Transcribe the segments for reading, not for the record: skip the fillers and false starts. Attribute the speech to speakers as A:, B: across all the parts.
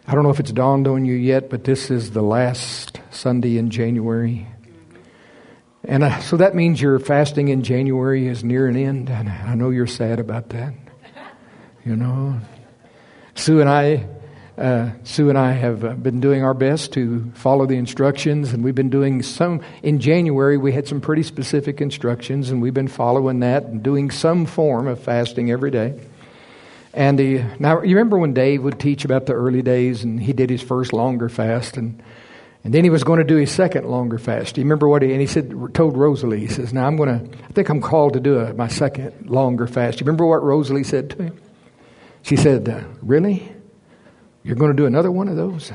A: I don't know if it's dawned on you yet, but this is the last Sunday in January. And so that means your fasting in January is near an end. And I know you're sad about that. You know, Sue and I have been doing our best to follow the instructions, and we've been doing some. In January, we had some pretty specific instructions, and we've been following that and doing some form of fasting every day. And now, you remember when Dave would teach about the early days, and he did his first longer fast, and then he was going to do his second longer fast. Do you remember what he told Rosalie? He says, "Now I think I'm called to do my second longer fast." Do you remember what Rosalie said to him? She said, "Really? You're going to do another one of those?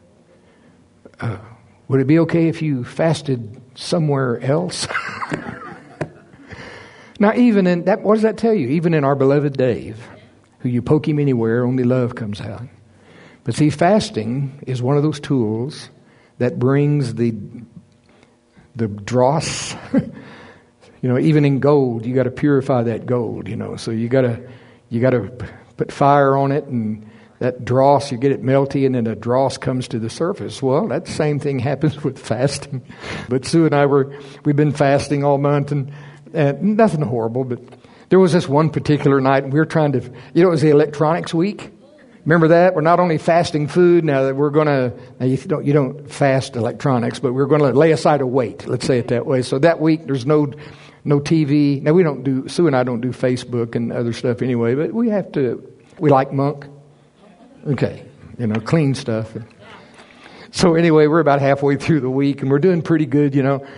A: Would it be okay if you fasted somewhere else?" Now, even in that, what does that tell you? Even in our beloved Dave, who you poke him anywhere, only love comes out. But see, fasting is one of those tools that brings the dross. You know, even in gold, you got to purify that gold. You know, so you got to put fire on it, and that dross, you get it melty, and then the dross comes to the surface. Well, that same thing happens with fasting. But Sue and I we've been fasting all month, and nothing horrible, but there was this one particular night, and we were trying to, it was the electronics week. Remember that? We're not only fasting food, now that we're going to, you don't fast electronics, but we're going to lay aside a weight, let's say it that way. So that week, there's no TV. Now, Sue and I don't do Facebook and other stuff anyway, but we like Monk. Okay, clean stuff. So anyway, we're about halfway through the week, and we're doing pretty good,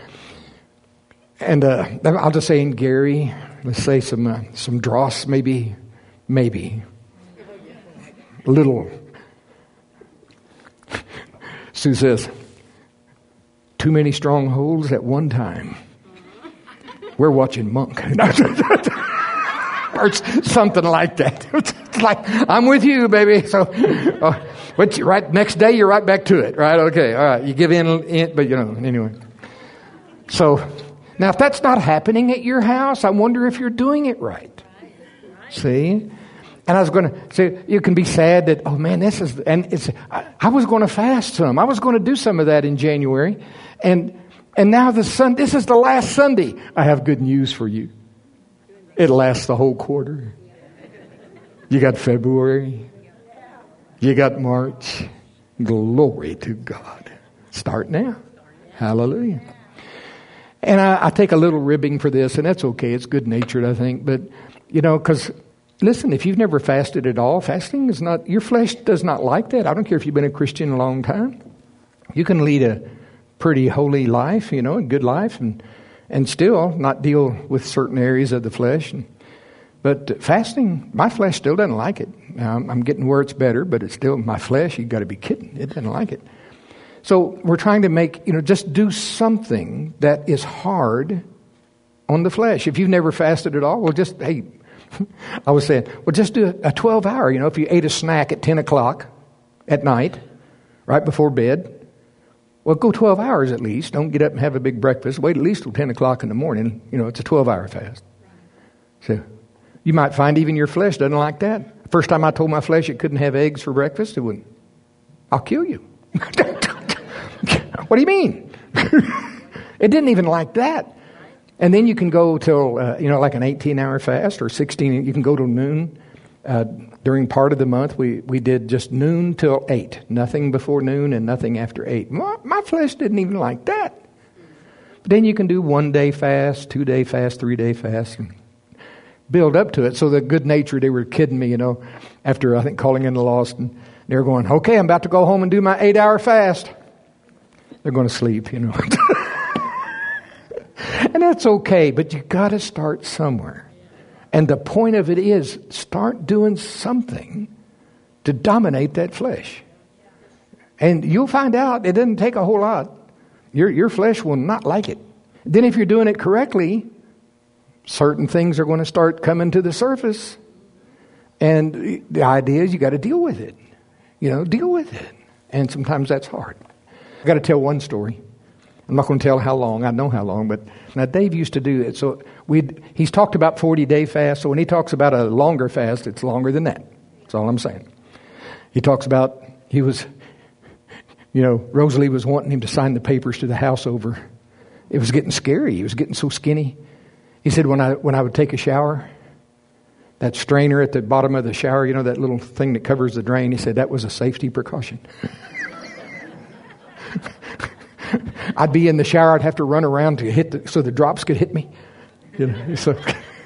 A: And I'll just say in Gary, let's say some dross, maybe a little. Sue says, "Too many strongholds at one time. We're watching Monk." Or something like that. It's like, I'm with you, baby. So, but right next day, you're right back to it, right? Okay, all right. You give in, but anyway. So, now if that's not happening at your house, I wonder if you're doing it right. See? And I was going to say, you can be sad that, oh man, I was going to fast some. I was going to do some of that in January. And now this is the last Sunday. I have good news for you. It lasts the whole quarter. You got February. You got March. Glory to God. Start now. Hallelujah. And I take a little ribbing for this, and that's okay. It's good-natured, I think. But, because, listen, if you've never fasted at all, fasting is not, your flesh does not like that. I don't care if you've been a Christian a long time. You can lead a pretty holy life, a good life, and still not deal with certain areas of the flesh. But fasting, my flesh still doesn't like it. Now, I'm getting where it's better, but it's still my flesh. You've got to be kidding. It doesn't like it. So we're trying to make, just do something that is hard on the flesh. If you've never fasted at all, I was saying, just do a 12-hour. If you ate a snack at 10 o'clock at night, right before bed, well, go 12 hours at least. Don't get up and have a big breakfast. Wait at least till 10 o'clock in the morning. It's a 12-hour fast. So you might find even your flesh doesn't like that. First time I told my flesh it couldn't have eggs for breakfast, it wouldn't. I'll kill you. What do you mean? It didn't even like that. And then you can go till, like an 18-hour fast or 16. You can go till noon. During part of the month, we did just noon till 8. Nothing before noon and nothing after 8. My flesh didn't even like that. But then you can do 1-day fast, 2-day fast, 3-day fast, and build up to it. So the good nature, they were kidding me, after I think calling in the lost, and they were going, "Okay, I'm about to go home and do my 8-hour fast." They're going to sleep, And that's okay, but you got to start somewhere. And the point of it is, start doing something to dominate that flesh. And you'll find out it doesn't take a whole lot. Your flesh will not like it. Then if you're doing it correctly, certain things are going to start coming to the surface. And the idea is you got to deal with it. Deal with it. And sometimes that's hard. I got to tell one story. I'm not going to tell how long. I know how long, but now Dave used to do it. So he's talked about 40-day fast. So when he talks about a longer fast, it's longer than that. That's all I'm saying. He talks about He was, Rosalie was wanting him to sign the papers to the house over. It was getting scary. He was getting so skinny. He said, when I would take a shower, that strainer at the bottom of the shower, that little thing that covers the drain, he said that was a safety precaution. I'd be in the shower, I'd have to run around to so the drops could hit me. So.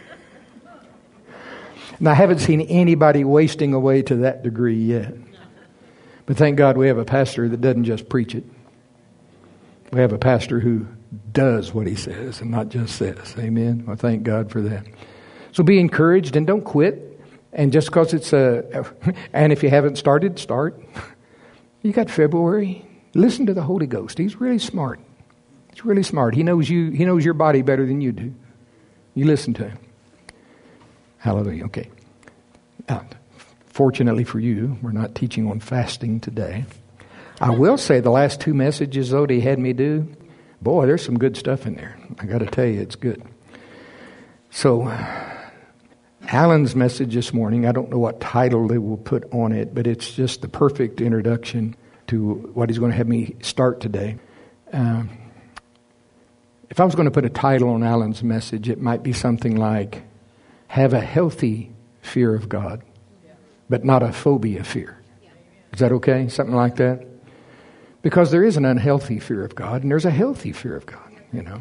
A: And I haven't seen anybody wasting away to that degree yet. But thank God we have a pastor that doesn't just preach it. We have a pastor who does what he says and not just says. Amen. Well, thank God for that. So be encouraged and don't quit. And just because it's and if you haven't started, start. You got February. Listen to the Holy Ghost. He's really smart. He's really smart. He knows you. He knows your body better than you do. You listen to him. Hallelujah. Okay. Fortunately for you, we're not teaching on fasting today. I will say the last 2 messages, though, he had me do, boy, there's some good stuff in there. I got to tell you, it's good. So, Alan's message this morning, I don't know what title they will put on it, but it's just the perfect introduction to what he's going to have me start today. If I was going to put a title on Alan's message, it might be something like, have a healthy fear of God, but not a phobia fear. Is that okay? Something like that? Because there is an unhealthy fear of God, and there's a healthy fear of God,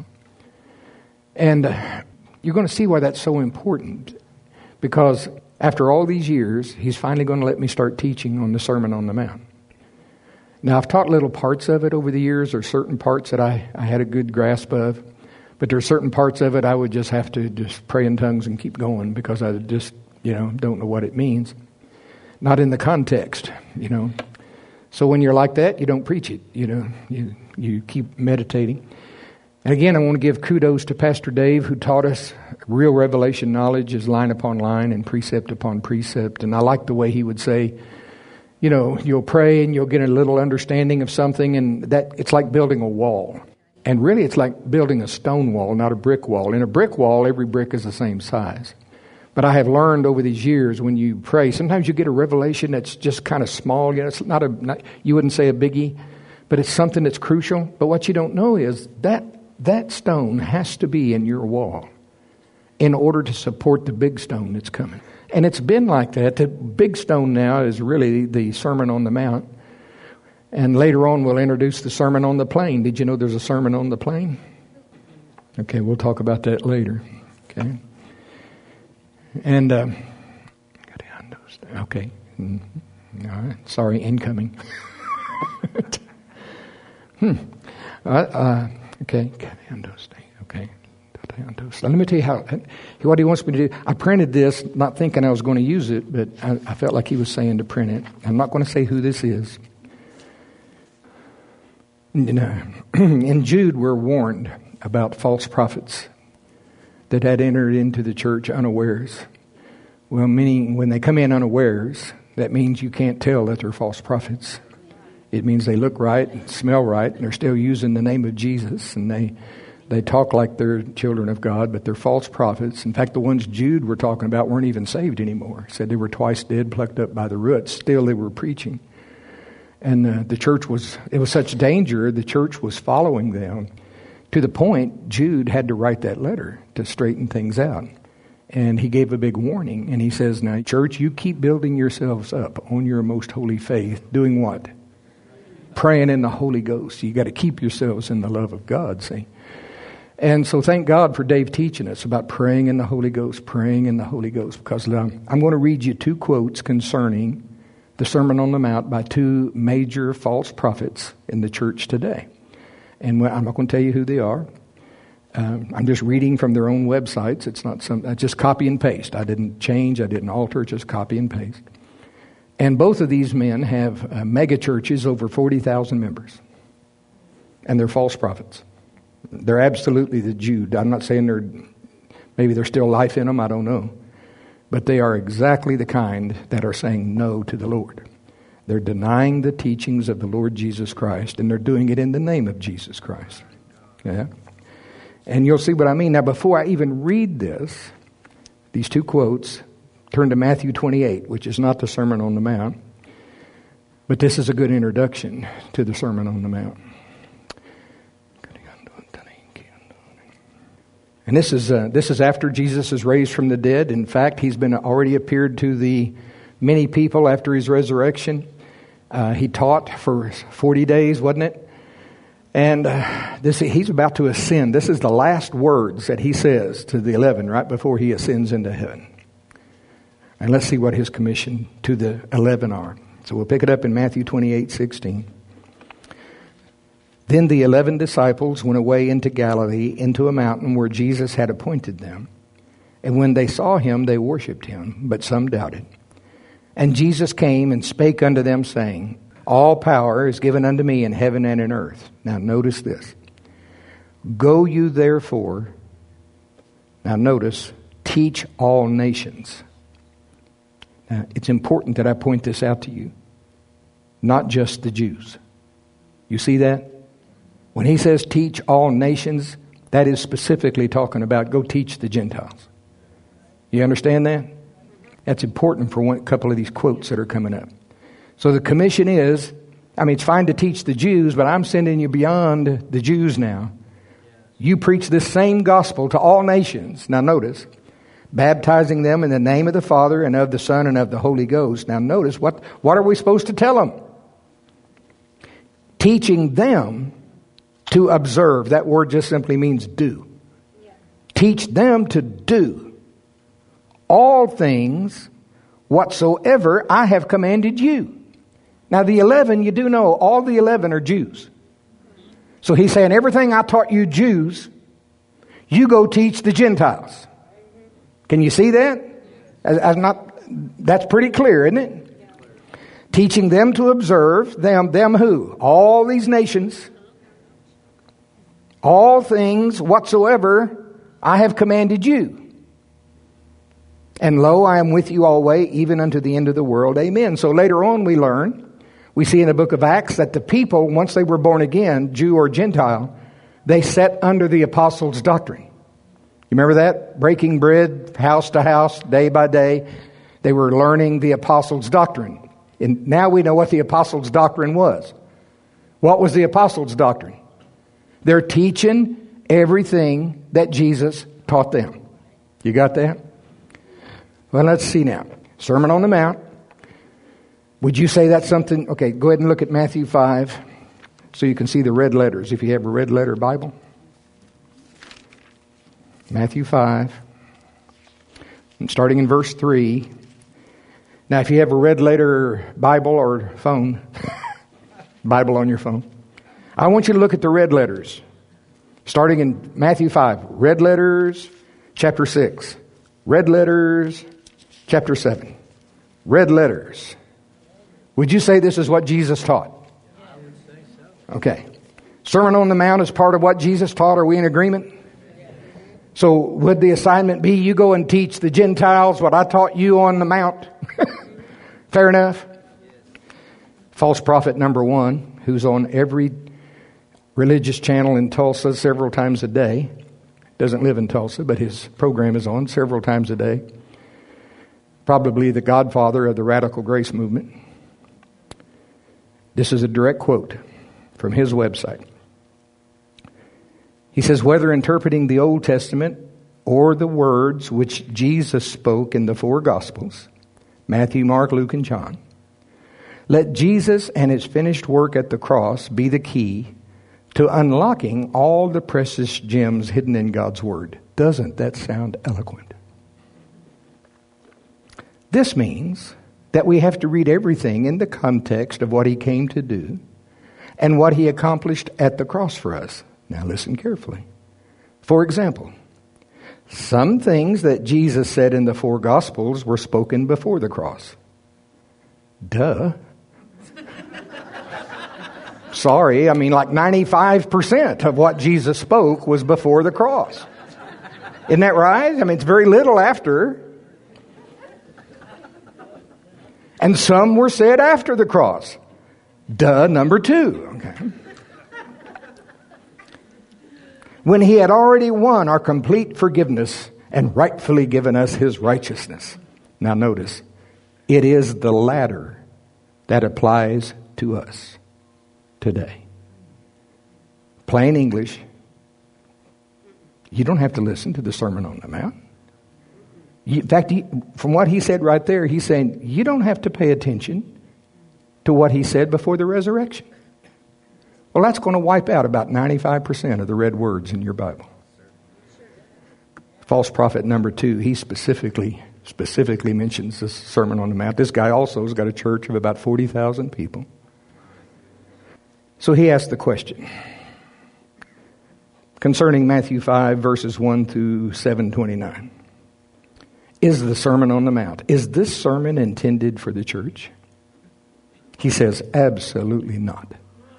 A: And you're going to see why that's so important. Because after all these years, he's finally going to let me start teaching on the Sermon on the Mount. Now, I've taught little parts of it over the years. There are certain parts that I had a good grasp of. But there are certain parts of it I would just have to just pray in tongues and keep going because I just, don't know what it means. Not in the context, So when you're like that, you don't preach it, You keep meditating. And again, I want to give kudos to Pastor Dave, who taught us real revelation knowledge is line upon line and precept upon precept. And I like the way he would say, you'll pray and you'll get a little understanding of something, and that it's like building a wall. And really, it's like building a stone wall, not a brick wall. In a brick wall, every brick is the same size. But I have learned over these years, when you pray, sometimes you get a revelation that's just kind of small. It's not you wouldn't say a biggie, but it's something that's crucial. But what you don't know is that stone has to be in your wall in order to support the big stone that's coming. And it's been like that. The big stone now is really the Sermon on the Mount. And later on, we'll introduce the Sermon on the Plain. Did you know there's a Sermon on the Plain? Okay, we'll talk about that later. Okay. And, okay. All right. Sorry, incoming. Okay. Okay. Let me tell you what he wants me to do. I printed this, not thinking I was going to use it, but I felt like he was saying to print it. I'm not going to say who this is. In Jude, we're warned about false prophets that had entered into the church unawares. Well, meaning when they come in unawares, that means you can't tell that they're false prophets. It means they look right and smell right, and they're still using the name of Jesus, and they talk like they're children of God, but they're false prophets. In fact, the ones Jude were talking about weren't even saved anymore. Said they were twice dead, plucked up by the roots. Still, they were preaching. And the church it was such danger, the church was following them to the point Jude had to write that letter to straighten things out. And he gave a big warning. And he says, now, church, you keep building yourselves up on your most holy faith. Doing what? Praying in the Holy Ghost. You got to keep yourselves in the love of God, see? And so thank God for Dave teaching us about praying in the Holy Ghost, because I'm going to read you 2 quotes concerning the Sermon on the Mount by 2 major false prophets in the church today. And I'm not going to tell you who they are. I'm just reading from their own websites. It's not just copy and paste. I didn't change. I didn't alter. Just copy and paste. And both of these men have mega churches, over 40,000 members. And they're false prophets. They're absolutely the Jude. I'm not saying maybe there's still life in them. I don't know. But they are exactly the kind that are saying no to the Lord. They're denying the teachings of the Lord Jesus Christ, and they're doing it in the name of Jesus Christ. Yeah? And you'll see what I mean. Now, before I even read these 2 quotes, turn to Matthew 28, which is not the Sermon on the Mount. But this is a good introduction to the Sermon on the Mount. And this is after Jesus is raised from the dead. In fact, he's been already appeared to the many people after his resurrection. He taught for 40 days, wasn't it? And he's about to ascend. This is the last words that he says to the 11 right before he ascends into heaven. And let's see what his commission to the 11 are. So we'll pick it up in Matthew 28:16. Then the 11 disciples went away into Galilee, into a mountain where Jesus had appointed them. And when they saw him, they worshipped him, but some doubted. And Jesus came and spake unto them, saying, All power is given unto me in heaven and in earth. Now notice this. Go you therefore, now notice, teach all nations. Now, it's important that I point this out to you. Not just the Jews. You see that? When he says teach all nations, that is specifically talking about go teach the Gentiles. You understand that? That's important for a couple of these quotes that are coming up. So the commission is, it's fine to teach the Jews, but I'm sending you beyond the Jews now. You preach this same gospel to all nations. Now notice, baptizing them in the name of the Father and of the Son and of the Holy Ghost. Now notice, what are we supposed to tell them? Teaching them to observe. That word just simply means do. Yeah. Teach them to do all things whatsoever I have commanded you. Now the 11, you do know, all the 11 are Jews. So he's saying, everything I taught you Jews, you go teach the Gentiles. Can you see that? That's pretty clear, isn't it? Teaching them to observe, them who? All these nations. All things whatsoever I have commanded you. And lo, I am with you always, even unto the end of the world. Amen. So later on we see in the book of Acts that the people, once they were born again, Jew or Gentile, they sat under the apostles' doctrine. You remember that? Breaking bread, house to house, day by day. They were learning the apostles' doctrine. And now we know what the apostles' doctrine was. What was the apostles' doctrine? They're teaching everything that Jesus taught them. You got that? Well, let's see now. Sermon on the Mount. Would you say that's something? Okay, go ahead and look at Matthew 5 so you can see the red letters if you have a red letter Bible. Matthew 5. I'm starting in verse 3. Now, if you have a red letter Bible or phone, Bible on your phone, I want you to look at the red letters. Starting in Matthew 5. Red letters, chapter 6. Red letters, chapter 7. Red letters. Would you say this is what Jesus taught? I would say so. Okay. Sermon on the Mount is part of what Jesus taught. Are we in agreement? So would the assignment be you go and teach the Gentiles what I taught you on the Mount? Fair enough? False prophet number 1, who's on every religious channel in Tulsa several times a day. Doesn't live in Tulsa, but his program is on several times a day. Probably the godfather of the radical grace movement. This is a direct quote from his website. He says, whether interpreting the Old Testament or the words which Jesus spoke in the 4 Gospels, Matthew, Mark, Luke, and John, let Jesus and his finished work at the cross be the key to unlocking all the precious gems hidden in God's Word. Doesn't that sound eloquent? This means that we have to read everything in the context of what he came to do and what he accomplished at the cross for us. Now listen carefully. For example, some things that Jesus said in the 4 Gospels were spoken before the cross. Duh. Sorry, like 95% of what Jesus spoke was before the cross. Isn't that right? It's very little after. And some were said after the cross. Duh, number 2. Okay. When he had already won our complete forgiveness and rightfully given us his righteousness. Now notice, it is the latter that applies to us today. Plain English. You don't have to listen to the Sermon on the Mount. In fact, from what he said right there, he's saying you don't have to pay attention to what he said before the resurrection. Well, that's going to wipe out about 95% of the red words in your Bible. False prophet number 2, he specifically mentions this Sermon on the Mount. This guy also has got a church of about 40,000 people. So he asked the question concerning Matthew 5, verses 1 through 7:29. Is the Sermon on the Mount, is this sermon intended for the church? He says, absolutely not.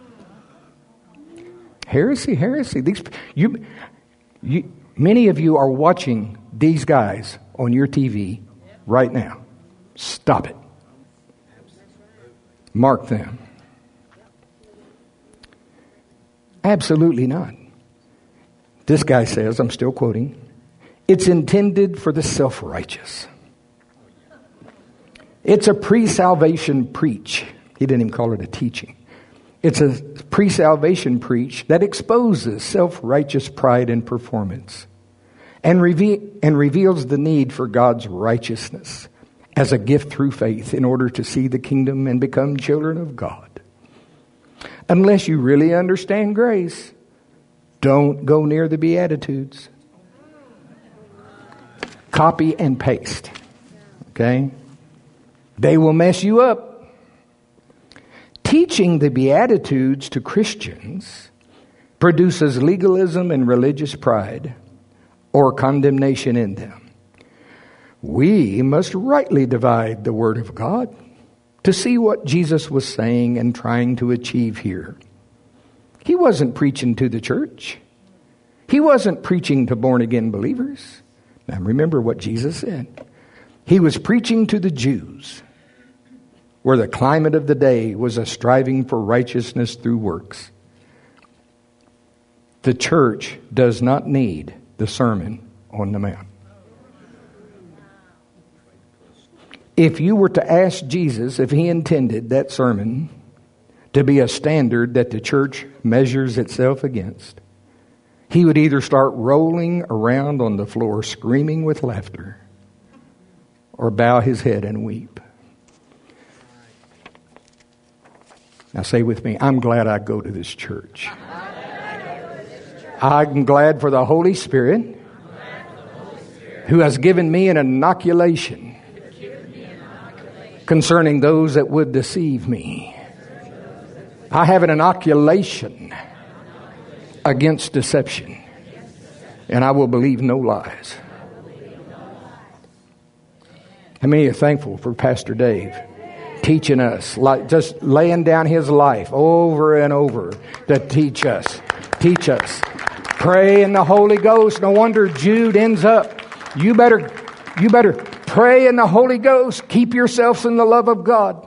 A: Heresy. Many of you are watching these guys on your TV right now. Stop it. Mark them. Absolutely not. This guy says, I'm still quoting, it's intended for the self-righteous. It's a pre-salvation preach. He didn't even call it a teaching. It's a pre-salvation preach that exposes self-righteous pride and performance and reveals the need for God's righteousness as a gift through faith in order to see the kingdom and become children of God. Unless you really understand grace, don't go near the Beatitudes. Copy and paste. Okay? They will mess you up. Teaching the Beatitudes to Christians produces legalism and religious pride or condemnation in them. We must rightly divide the Word of God to see what Jesus was saying and trying to achieve here. He wasn't preaching to the church. He wasn't preaching to born-again believers. Now remember what Jesus said. He was preaching to the Jews, where the climate of the day was a striving for righteousness through works. The church does not need the Sermon on the Mount. If you were to ask Jesus if he intended that sermon to be a standard that the church measures itself against, he would either start rolling around on the floor screaming with laughter or bow his head and weep. Now say with me, I'm glad I go to this church. I'm glad for the Holy Spirit who has given me an inoculation concerning those that would deceive me. I have an inoculation against deception, and I will believe no lies. How many are thankful for Pastor Dave teaching us, like just laying down his life over and over to teach us. Pray in the Holy Ghost. No wonder Jude ends up, you better pray in the Holy Ghost. Keep yourselves in the love of God.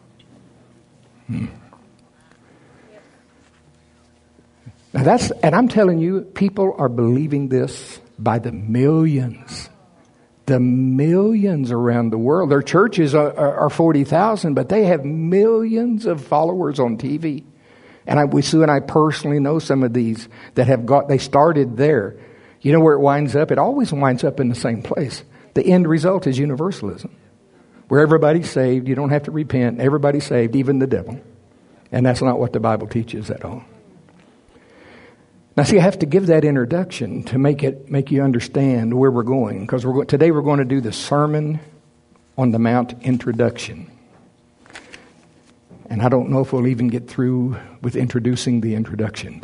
A: Now and I'm telling you, people are believing this by the millions. The millions around the world. Their churches are 40,000, but they have millions of followers on TV. And Sue and I personally know some of these that they started there. You know where it winds up? It always winds up in the same place. The end result is universalism, where everybody's saved. You don't have to repent. Everybody's saved, even the devil. And that's not what the Bible teaches at all. Now, see, I have to give that introduction to make you understand where we're going, because today we're going to do the Sermon on the Mount introduction. And I don't know if we'll even get through with introducing the introduction.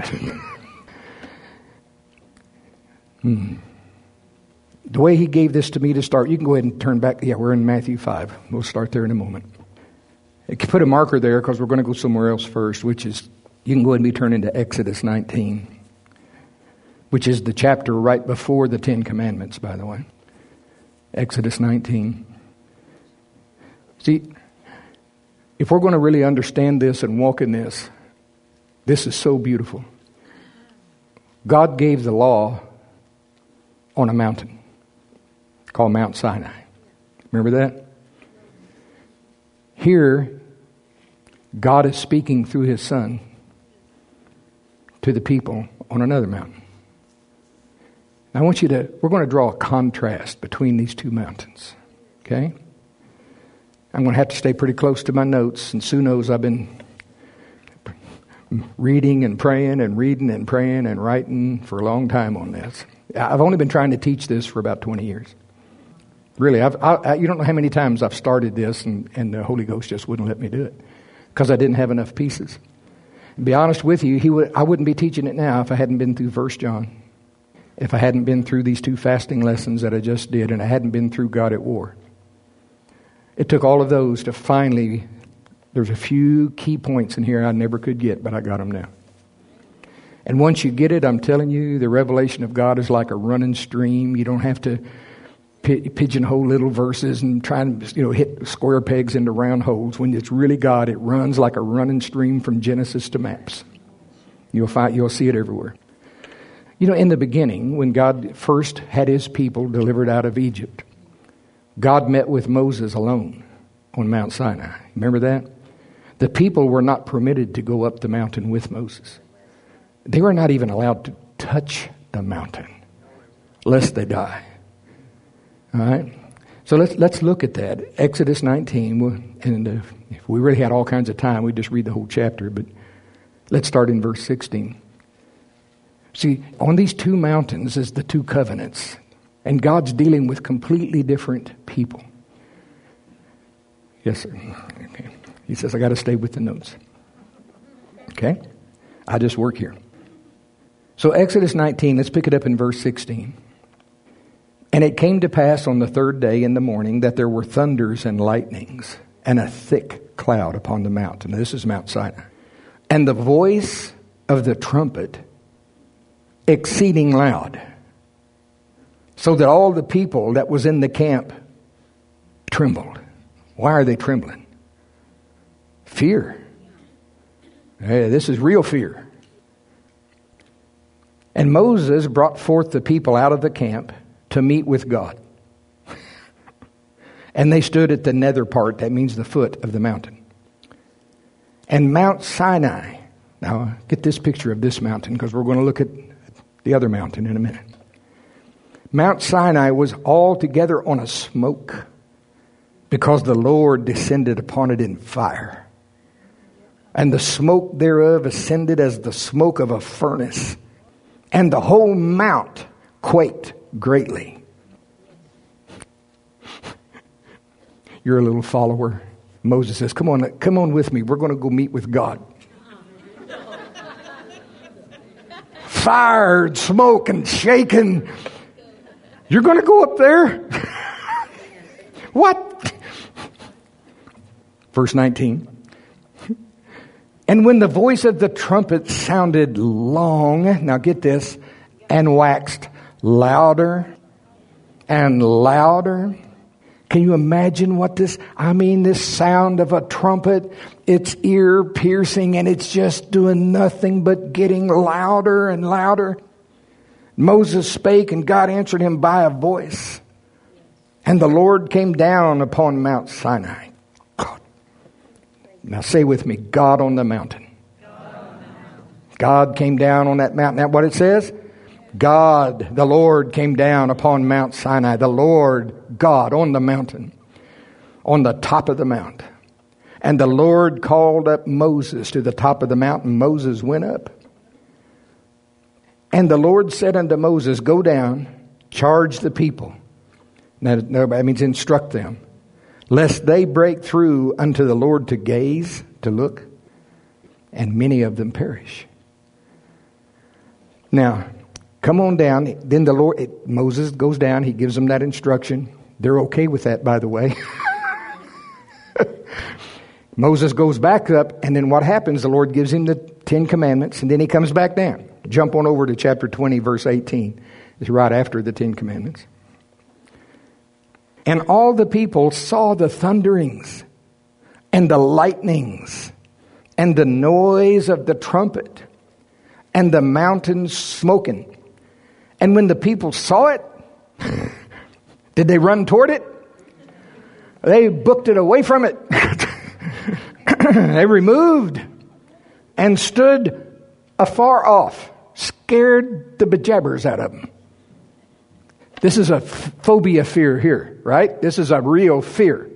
A: The way he gave this to me to start, you can go ahead and turn back. Yeah, we're in Matthew 5. We'll start there in a moment. You can put a marker there because we're going to go somewhere else first, which is, you can go ahead and be turned into Exodus 19. Which is the chapter right before the Ten Commandments, by the way. Exodus 19. See, if we're going to really understand this and walk in this, this is so beautiful. God gave the law on a mountain called Mount Sinai. Remember that? Here, God is speaking through his Son to the people on another mountain. Now we're going to draw a contrast between these two mountains. Okay? I'm going to have to stay pretty close to my notes, and Sue knows I've been reading and praying and reading and praying and writing for a long time on this. I've only been trying to teach this for about 20 years. Really, you don't know how many times I've started this and the Holy Ghost just wouldn't let me do it because I didn't have enough pieces. To be honest with you, I wouldn't be teaching it now if I hadn't been through 1 John, if I hadn't been through these 2 fasting lessons that I just did, and I hadn't been through God at War. It took all of those to finally, there's a few key points in here I never could get, but I got them now. And once you get it, I'm telling you, the revelation of God is like a running stream. You don't have to pigeonhole little verses and try and hit square pegs into round holes. When it's really God, it runs like a running stream from Genesis to maps. You'll see it everywhere. In the beginning, when God first had his people delivered out of Egypt, God met with Moses alone on Mount Sinai. Remember that? The people were not permitted to go up the mountain with Moses. They were not even allowed to touch the mountain lest they die. All right? So let's look at that. Exodus 19, and if we really had all kinds of time, we'd just read the whole chapter, but let's start in verse 16. See, on these 2 mountains is the 2 covenants. And God's dealing with completely different people. Yes, sir. Okay. He says, I got to stay with the notes. Okay? I just work here. So Exodus 19, let's pick it up in verse 16. And it came to pass on the 3rd day in the morning that there were thunders and lightnings and a thick cloud upon the mountain. This is Mount Sinai. And the voice of the trumpet exceeding loud, so that all the people that was in the camp trembled. Why are they trembling? Fear. Hey, this is real fear. And Moses brought forth the people out of the camp to meet with God. And they stood at the nether part, that means the foot of the mountain. And Mount Sinai, now get this picture of this mountain because we're going to look at the other mountain in a minute. Mount Sinai was altogether on a smoke because the Lord descended upon it in fire. And the smoke thereof ascended as the smoke of a furnace. And the whole mount quaked greatly. You're a little follower. Moses says, come on with me. We're going to go meet with God. Fire and smoke and shaking. You're going to go up there? What? Verse 19. And when the voice of the trumpet sounded long, now get this, and waxed louder and louder. Can you imagine what this sound of a trumpet, it's ear piercing and it's just doing nothing but getting louder and louder. Moses spake and God answered him by a voice. And the Lord came down upon Mount Sinai. God. Now say with me, God on the mountain. God came down on that mountain. That's what it says? God, the Lord, came down upon Mount Sinai. The Lord, God, on the mountain, on the top of the mount. And the Lord called up Moses to the top of the mountain. Moses went up. And the Lord said unto Moses, go down, charge the people. Now, that means instruct them. Lest they break through unto the Lord to gaze, to look, and many of them perish. Now, come on down. Then Moses goes down. He gives them that instruction. They're okay with that, by the way. Moses goes back up, and then what happens? The Lord gives him the 10 commandments, and then he comes back down. Jump on over to chapter 20, verse 18. It's right after the 10 commandments. And all the people saw the thunderings and the lightnings and the noise of the trumpet and the mountains smoking. And when the people saw it, did they run toward it? They booked it away from it. They removed and stood afar off, scared the bejabbers out of them. This is a phobia fear here, right? This is a real fear.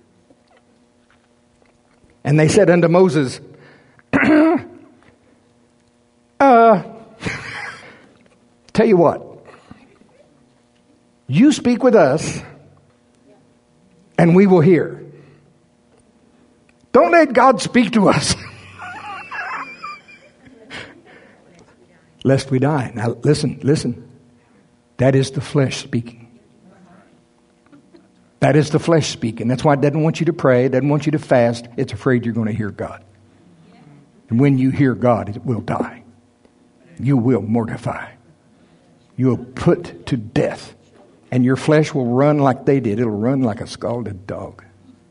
A: And they said unto Moses, tell you what, you speak with us and we will hear. Don't let God speak to us. Lest we die. Now listen. That is the flesh speaking. That is the flesh speaking. That's why it doesn't want you to pray. It doesn't want you to fast. It's afraid you're going to hear God. And when you hear God, it will die. You will mortify. You will put to death. And your flesh will run like they did. It'll run like a scalded dog.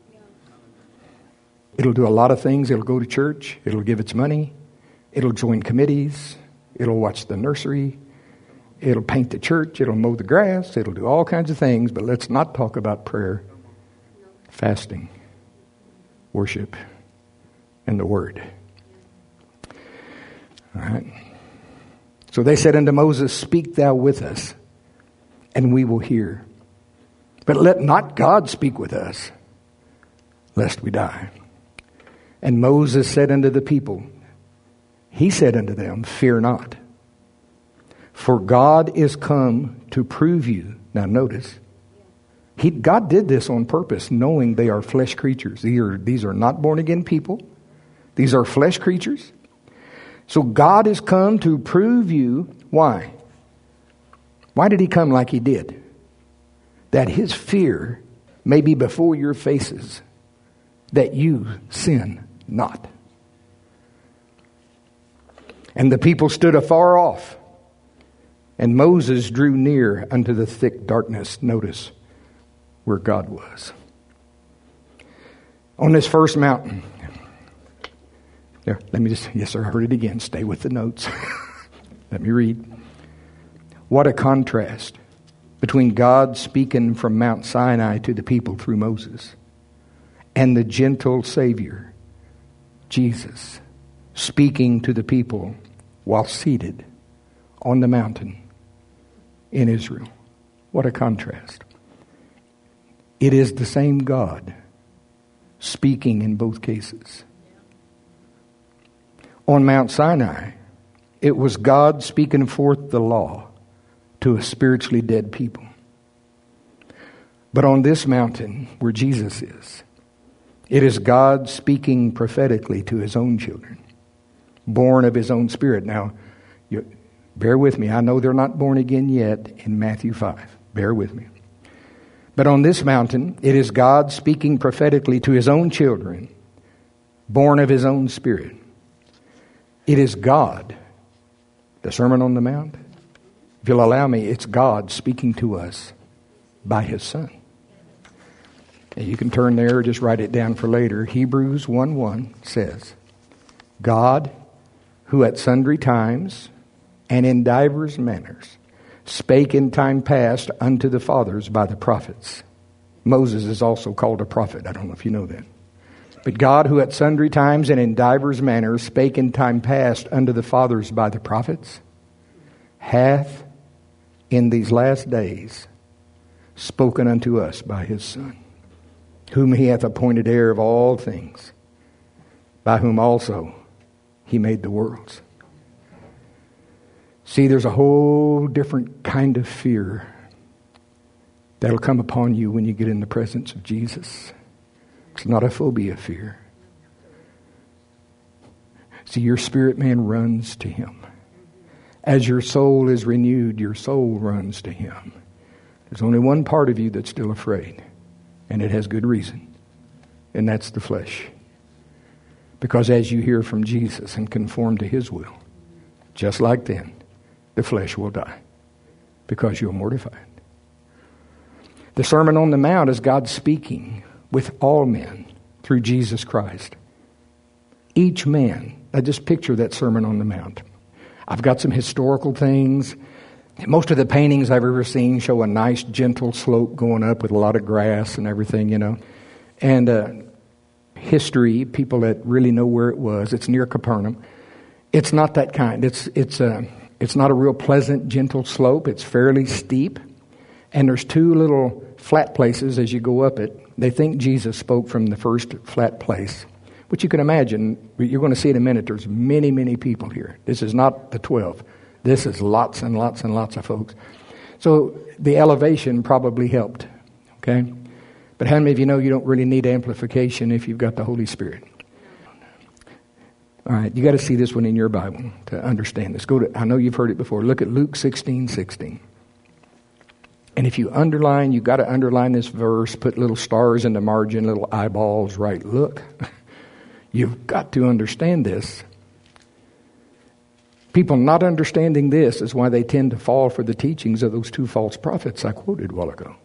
A: It'll do a lot of things. It'll go to church. It'll give its money. It'll join committees. It'll watch the nursery. It'll paint the church. It'll mow the grass. It'll do all kinds of things. But let's not talk about prayer, fasting, worship, and the Word. All right. So they said unto Moses, speak thou with us, and we will hear. But let not God speak with us, lest we die. And Moses said unto the people, he said unto them, fear not. For God is come to prove you. Now notice, God did this on purpose, knowing they are flesh creatures. These are not born again people. These are flesh creatures. So God is come to prove you. Why? Why did he come like he did? That his fear may be before your faces, that you sin not. And the people stood afar off, and Moses drew near unto the thick darkness. Notice where God was. On this first mountain. There, yes sir, I heard it again. Stay with the notes. Let me read. What a contrast between God speaking from Mount Sinai to the people through Moses and the gentle Savior, Jesus, speaking to the people while seated on the mountain in Israel. What a contrast. It is the same God speaking in both cases. On Mount Sinai, it was God speaking forth the law to a spiritually dead people. But on this mountain where Jesus is, it is God speaking prophetically to his own children, born of his own Spirit. Now, bear with me. I know they're not born again yet in Matthew 5. Bear with me. But on this mountain, it is God speaking prophetically to his own children, born of his own Spirit. It is God. The Sermon on the Mount, if you'll allow me, it's God speaking to us by his Son. And you can turn there or just write it down for later. Hebrews 1:1 says, God, who at sundry times and in divers manners spake in time past unto the fathers by the prophets. Moses is also called a prophet. I don't know if you know that. But God, who at sundry times and in divers manners spake in time past unto the fathers by the prophets, hath in these last days spoken unto us by his Son, whom he hath appointed heir of all things, by whom also he made the worlds. See, there's a whole different kind of fear that'll come upon you when you get in the presence of Jesus. It's not a phobia fear. See, your spirit man runs to him. As your soul is renewed, your soul runs to him. There's only one part of you that's still afraid, and it has good reason, and that's the flesh. Because as you hear from Jesus and conform to his will, just like then, the flesh will die because you're mortified. The Sermon on the Mount is God speaking with all men through Jesus Christ. Each man. I just picture that Sermon on the Mount. I've got some historical things. Most of the paintings I've ever seen show a nice gentle slope going up with a lot of grass and everything, you know. And history, people that really know where it was. It's near Capernaum. It's not that kind. It's not a real pleasant, gentle slope. It's fairly steep. And there's two little flat places as you go up it. They think Jesus spoke from the first flat place. But you can imagine, you're going to see in a minute, there's many, many people here. This is not the 12. This is lots and lots and lots of folks. So the elevation probably helped. Okay? But how many of you know you don't really need amplification if you've got the Holy Spirit? All right, you got to see this one in your Bible to understand this. I know you've heard it before. Look at Luke 16:16. And if you underline, you've got to underline this verse, put little stars in the margin, little eyeballs, right? Look, you've got to understand this. People not understanding this is why they tend to fall for the teachings of those two false prophets I quoted a while ago.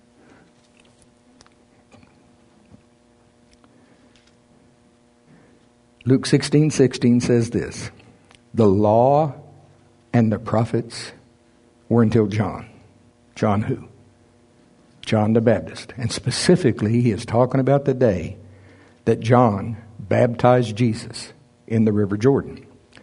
A: Luke 16:16 says this, the law and the prophets were until John. John who? John the Baptist. And specifically, he is talking about the day that John baptized Jesus in the River Jordan.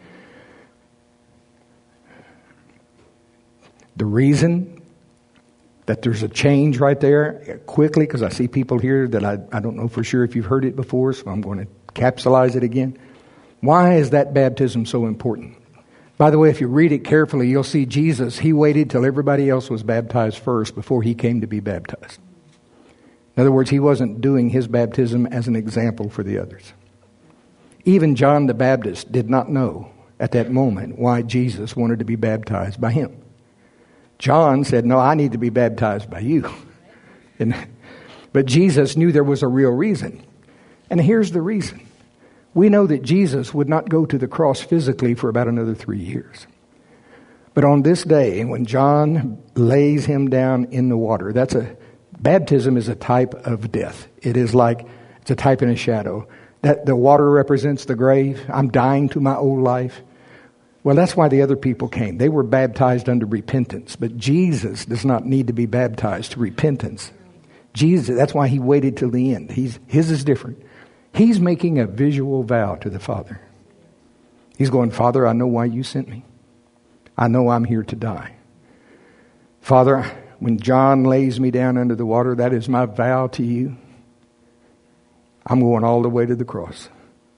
A: The reason that there's a change right there, quickly, because I see people here that I don't know for sure if you've heard it before, so I'm going to capsulize it again. Why is that baptism so important? By the way, if you read it carefully, you'll see Jesus, he waited till everybody else was baptized first before he came to be baptized. In other words, he wasn't doing his baptism as an example for the others. Even John the Baptist did not know at that moment why Jesus wanted to be baptized by him. John said, no, I need to be baptized by you. But Jesus knew there was a real reason. And here's the reason. We know that Jesus would not go to the cross physically for about another 3 years. But on this day, when John lays him down in the water, baptism is a type of death. It's a type and a shadow. That the water represents the grave. I'm dying to my old life. Well, that's why the other people came. They were baptized under repentance. But Jesus does not need to be baptized to repentance. Jesus, that's why he waited till the end. His is different. He's making a visual vow to the Father. He's going, Father, I know why you sent me. I know I'm here to die. Father, when John lays me down under the water, that is my vow to you. I'm going all the way to the cross.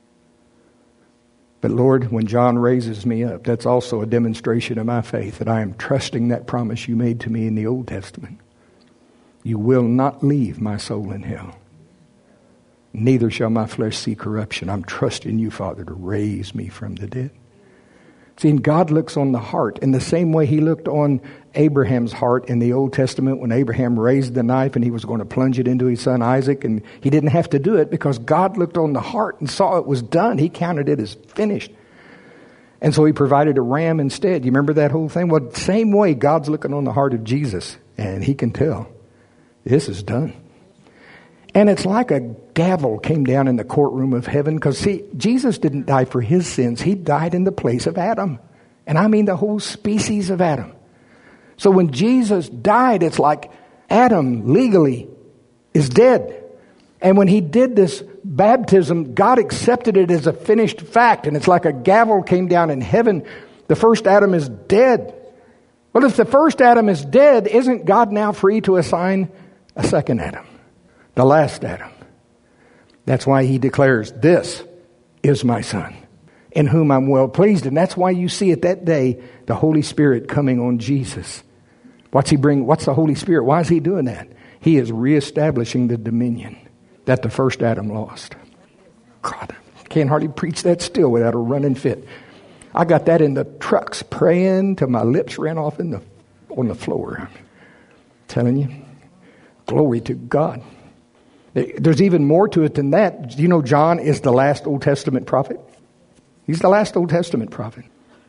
A: But Lord, when John raises me up, that's also a demonstration of my faith, that I am trusting that promise you made to me in the Old Testament. You will not leave my soul in hell. Neither shall my flesh see corruption. I'm trusting you, Father, to raise me from the dead. See, and God looks on the heart in the same way he looked on Abraham's heart in the Old Testament when Abraham raised the knife and he was going to plunge it into his son Isaac, and he didn't have to do it because God looked on the heart and saw it was done. He counted it as finished. And so he provided a ram instead. You remember that whole thing? Well, the same way God's looking on the heart of Jesus, and he can tell this is done. And it's like a gavel came down in the courtroom of heaven, because see, Jesus didn't die for his sins. He died in the place of Adam. And I mean the whole species of Adam. So when Jesus died, it's like Adam legally is dead. And when he did this baptism, God accepted it as a finished fact. And it's like a gavel came down in heaven. The first Adam is dead. Well, if the first Adam is dead, isn't God now free to assign a second Adam? The last Adam. That's why he declares, this is my son, in whom I'm well pleased. And that's why you see at that day, the Holy Spirit coming on Jesus. What's the Holy Spirit? Why is he doing that? He is reestablishing the dominion that the first Adam lost. God, I can't hardly preach that still without a running fit. I got that in the trucks, praying till my lips ran off on the floor. I'm telling you, glory to God. There's even more to it than that. Do you know John is the last Old Testament prophet? He's the last Old Testament prophet.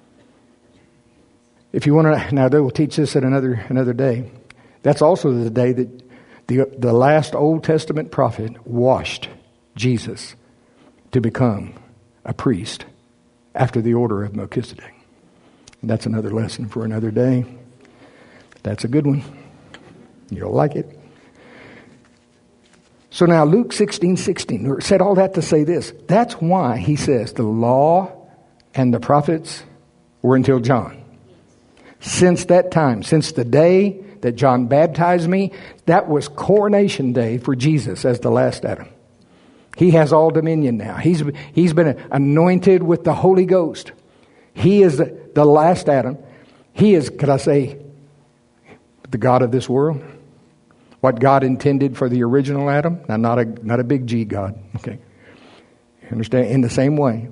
A: If you want to, now they will teach this at another day. That's also the day that the last Old Testament prophet washed Jesus to become a priest after the order of Melchizedek. And that's another lesson for another day. That's a good one. You'll like it. So now Luke 16:16 said all that to say this. That's why he says the law and the prophets were until John. Since that time, since the day that John baptized me, that was coronation day for Jesus as the last Adam. He has all dominion now. He's been anointed with the Holy Ghost. He is the last Adam. He is, could I say, the God of this world? What God intended for the original Adam? Now, not a big G God. Okay. You understand? In the same way.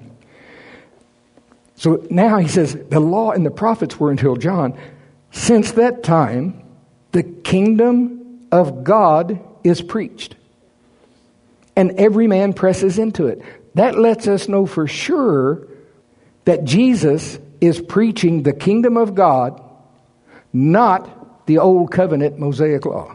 A: So now he says, the law and the prophets were until John. Since that time, the kingdom of God is preached. And every man presses into it. That lets us know for sure that Jesus is preaching the kingdom of God, not the old covenant Mosaic law.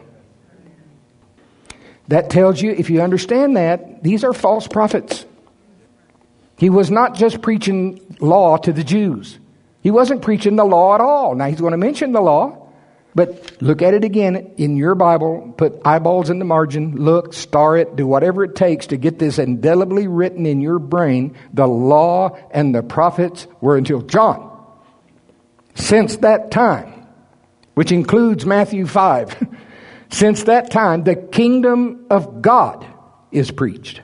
A: That tells you, if you understand that, these are false prophets. He was not just preaching law to the Jews. He wasn't preaching the law at all. Now he's going to mention the law, but look at it again in your Bible, put eyeballs in the margin, look, star it, do whatever it takes to get this indelibly written in your brain. The law and the prophets were until John. Since that time, which includes Matthew 5, since that time, the kingdom of God is preached.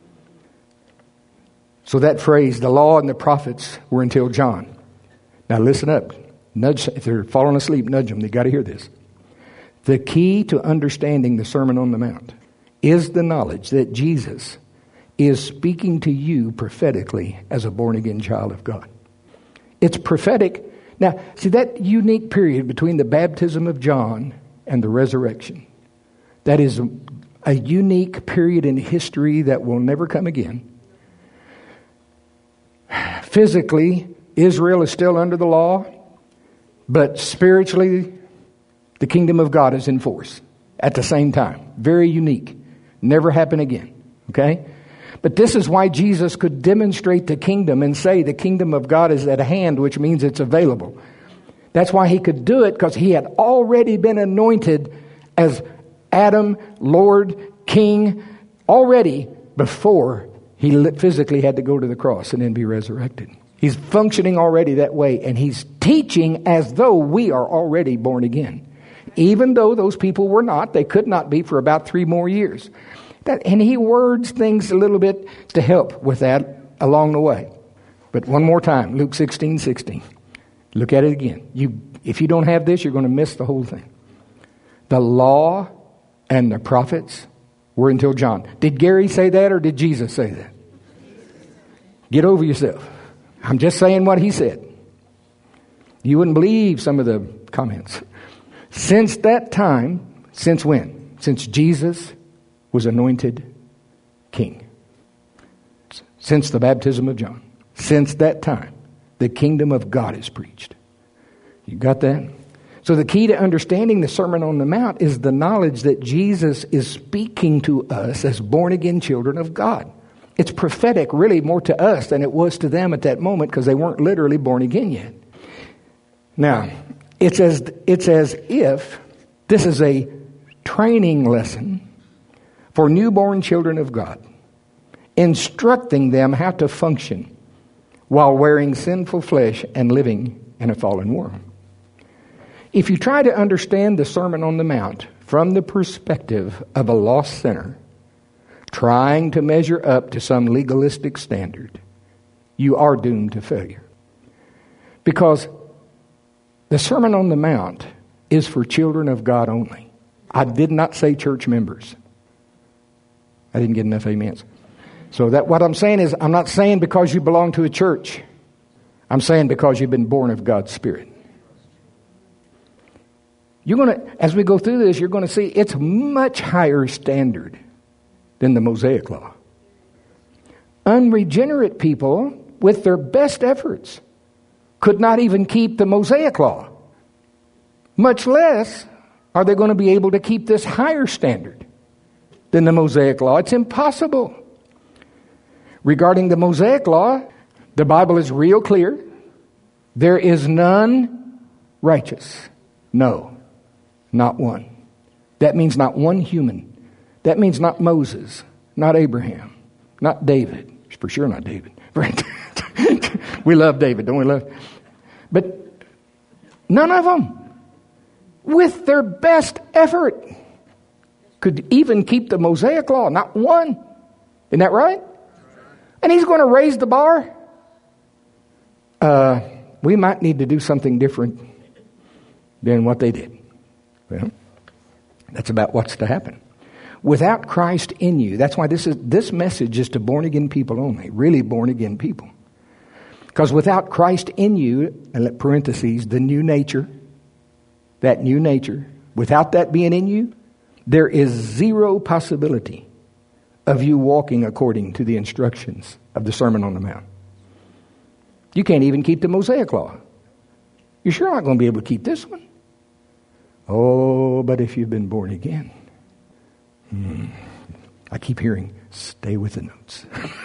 A: So that phrase, the law and the prophets were until John. Now listen up. Nudge, if they're falling asleep, nudge them. They got to hear this. The key to understanding the Sermon on the Mount is the knowledge that Jesus is speaking to you prophetically as a born-again child of God. It's prophetic. Now, see that unique period between the baptism of John and the resurrection. That is a unique period in history that will never come again. Physically, Israel is still under the law, but spiritually, the kingdom of God is in force at the same time. Very unique. Never happen again. Okay? But this is why Jesus could demonstrate the kingdom and say the kingdom of God is at hand, which means it's available. That's why he could do it, because he had already been anointed as Adam, Lord, King, already before he physically had to go to the cross and then be resurrected. He's functioning already that way, and he's teaching as though we are already born again. Even though those people were not, they could not be for about 3 more years. And he words things a little bit to help with that along the way. But one more time, Luke 16:16. Look at it again. If you don't have this, you're going to miss the whole thing. The law and the prophets were until John. Did Gary say that, or did Jesus say that? Get over yourself. I'm just saying what he said. You wouldn't believe some of the comments. Since that time, since when? Since Jesus was anointed king. Since the baptism of John. Since that time, the kingdom of God is preached. You got that? So the key to understanding the Sermon on the Mount is the knowledge that Jesus is speaking to us as born-again children of God. It's prophetic, really, more to us than it was to them at that moment, because they weren't literally born again yet. Now, it's as if this is a training lesson for newborn children of God, instructing them how to function while wearing sinful flesh and living in a fallen world. If you try to understand the Sermon on the Mount from the perspective of a lost sinner trying to measure up to some legalistic standard, you are doomed to failure. Because the Sermon on the Mount is for children of God only. I did not say church members. I didn't get enough amens. So that what I'm saying is, I'm not saying because you belong to a church. I'm saying because you've been born of God's Spirit. You're going to, as we go through this, you're going to see it's much higher standard than the Mosaic law. Unregenerate people, with their best efforts, could not even keep the Mosaic law. Much less are they going to be able to keep this higher standard than the Mosaic law. It's impossible. Regarding the Mosaic law, the Bible is real clear. There is none righteous. No, not one. That means not one human. That means not Moses, not Abraham, not David. For sure not David. Right? We love David, don't we love? But none of them, with their best effort, could even keep the Mosaic law. Not one. Isn't that right? And he's going to raise the bar? We might need to do something different than what they did. Well, that's about what's to happen. Without Christ in you, that's why this message is to born-again people only, really born-again people. Because without Christ in you, and parentheses, the new nature, that new nature, without that being in you, there is zero possibility of you walking according to the instructions of the Sermon on the Mount. You can't even keep the Mosaic law. You're sure not going to be able to keep this one. Oh, but if you've been born again, I keep hearing, stay with the notes.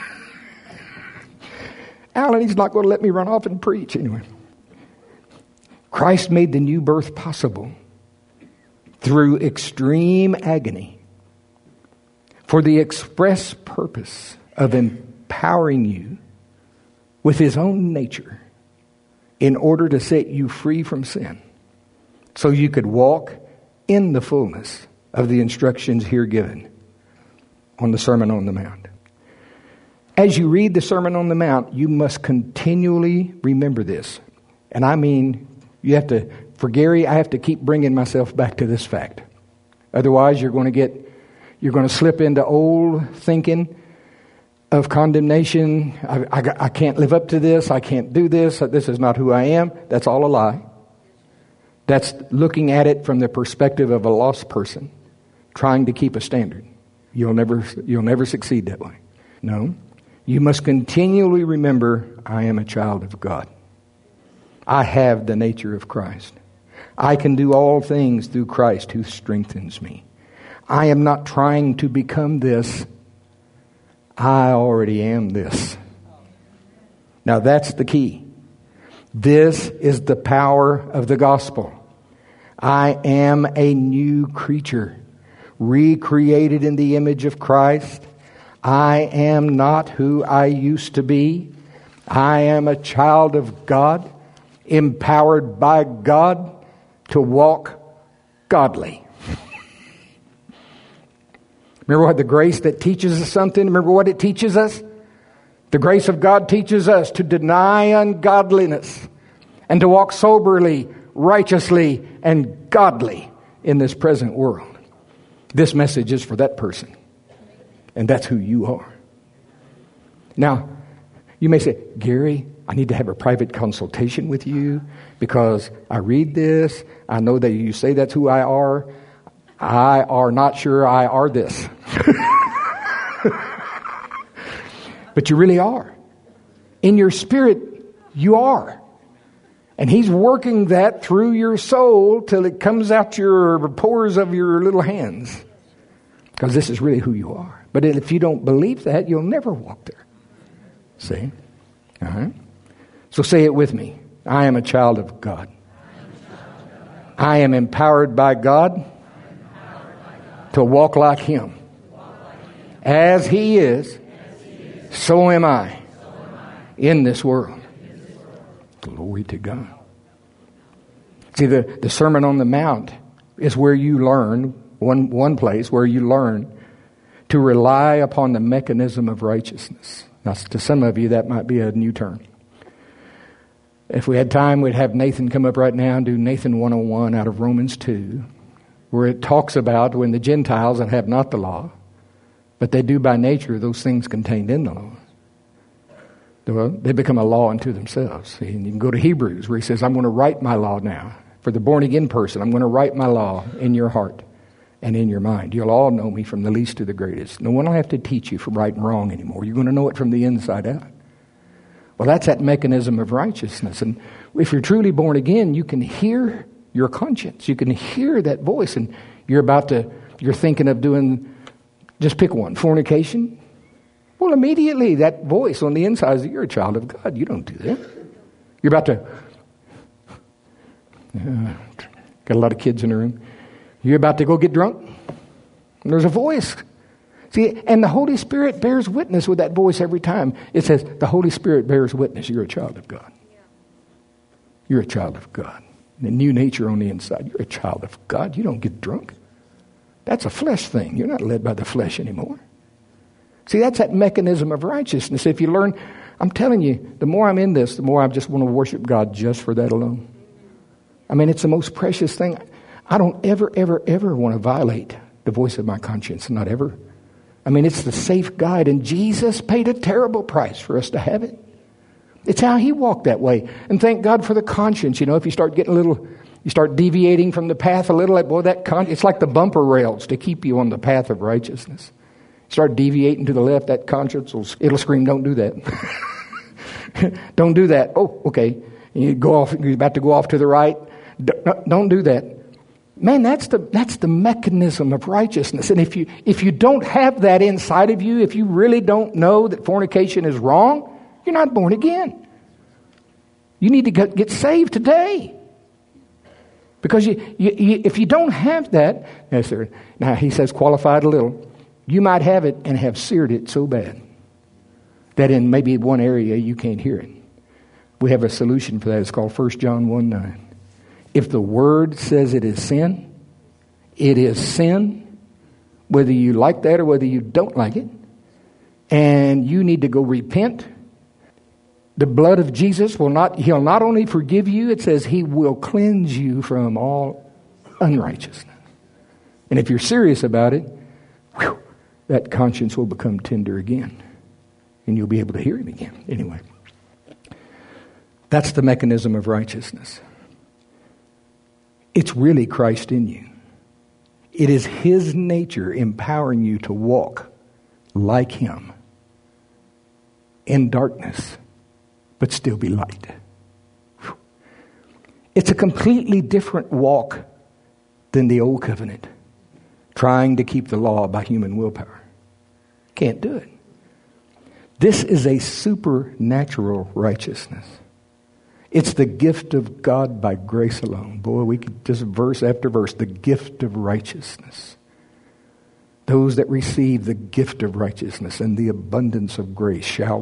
A: Alan, he's not going to let me run off and preach anyway. Christ made the new birth possible through extreme agony for the express purpose of empowering you with his own nature in order to set you free from sin so you could walk in the fullness of the instructions here given on the Sermon on the Mount. As you read the Sermon on the Mount, you must continually remember this. And I mean, for Gary, I have to keep bringing myself back to this fact. Otherwise, you're going to slip into old thinking of condemnation. I can't live up to this. I can't do this. This is not who I am. That's all a lie. That's looking at it from the perspective of a lost person trying to keep a standard. You'll never succeed that way. No. You must continually remember, I am a child of God. I have the nature of Christ. I can do all things through Christ who strengthens me. I am not trying to become this. I already am this. Now that's the key. This is the power of the gospel. I am a new creature, recreated in the image of Christ. I am not who I used to be. I am a child of God, empowered by God to walk godly. Remember what the grace that teaches us something? Remember what it teaches us? The grace of God teaches us to deny ungodliness and to walk soberly, righteously, and godly in this present world. This message is for that person. And that's who you are. Now, you may say, Gary, I need to have a private consultation with you because I read this. I know that you say that's who I are. I are not sure I are this. But you really are. In your spirit, you are. And he's working that through your soul till it comes out your pores of your little hands. Because this is really who you are. But if you don't believe that, you'll never walk there. See? Uh-huh. So say it with me. I am a child of God. I am empowered by God to walk like him. As he is, so am I in this world. Glory to God. See, the Sermon on the Mount is where you learn, one place where you learn to rely upon the mechanism of righteousness. Now, to some of you, that might be a new term. If we had time, we'd have Nathan come up right now and do Nathan 101 out of Romans 2, where it talks about when the Gentiles that have not the law, but they do by nature those things contained in the law. Well, they become a law unto themselves. And you can go to Hebrews where he says, I'm going to write my law now. For the born-again person, I'm going to write my law in your heart and in your mind. You'll all know me from the least to the greatest. No one will have to teach you from right and wrong anymore. You're going to know it from the inside out. Well, that's that mechanism of righteousness. And if you're truly born again, you can hear your conscience. You can hear that voice. And you're thinking of doing, just pick one, fornication. Well, immediately that voice on the inside is, you're a child of God. You don't do that. You're about to, got a lot of kids in the room. You're about to go get drunk. And there's a voice. See, and the Holy Spirit bears witness with that voice every time. It says, the Holy Spirit bears witness. You're a child of God. You're a child of God. The new nature on the inside. You're a child of God. You don't get drunk. That's a flesh thing. You're not led by the flesh anymore. See, that's that mechanism of righteousness. If you learn, I'm telling you, the more I'm in this, the more I just want to worship God just for that alone. I mean, it's the most precious thing. I don't ever, ever, ever want to violate the voice of my conscience. Not ever. I mean, it's the safe guide. And Jesus paid a terrible price for us to have it. It's how he walked that way. And thank God for the conscience. You know, if you start getting you start deviating from the path a little, boy, it's like the bumper rails to keep you on the path of righteousness. Start deviating to the left, that conscience it'll scream, don't do that. Don't do that. Oh, okay. You're about to go off to the right. Don't do that. Man, that's the mechanism of righteousness. And if you don't have that inside of you, if you really don't know that fornication is wrong, you're not born again. You need to get saved today. Because if you don't have that, yes, sir. Now he says qualified a little. You might have it and have seared it so bad that in maybe one area you can't hear it. We have a solution for that. It's called 1 John 1:9. If the Word says it is sin, it is sin, whether you like that or whether you don't like it. And you need to go repent. The blood of Jesus he'll not only forgive you, it says he will cleanse you from all unrighteousness. And if you're serious about it, that conscience will become tender again. And you'll be able to hear him again. Anyway, that's the mechanism of righteousness. It's really Christ in you. It is his nature empowering you to walk like him in darkness, but still be light. It's a completely different walk than the old covenant, trying to keep the law by human willpower. Can't do it. This is a supernatural righteousness. It's the gift of God by grace alone. Boy, we could just verse after verse, the gift of righteousness. Those that receive the gift of righteousness and the abundance of grace shall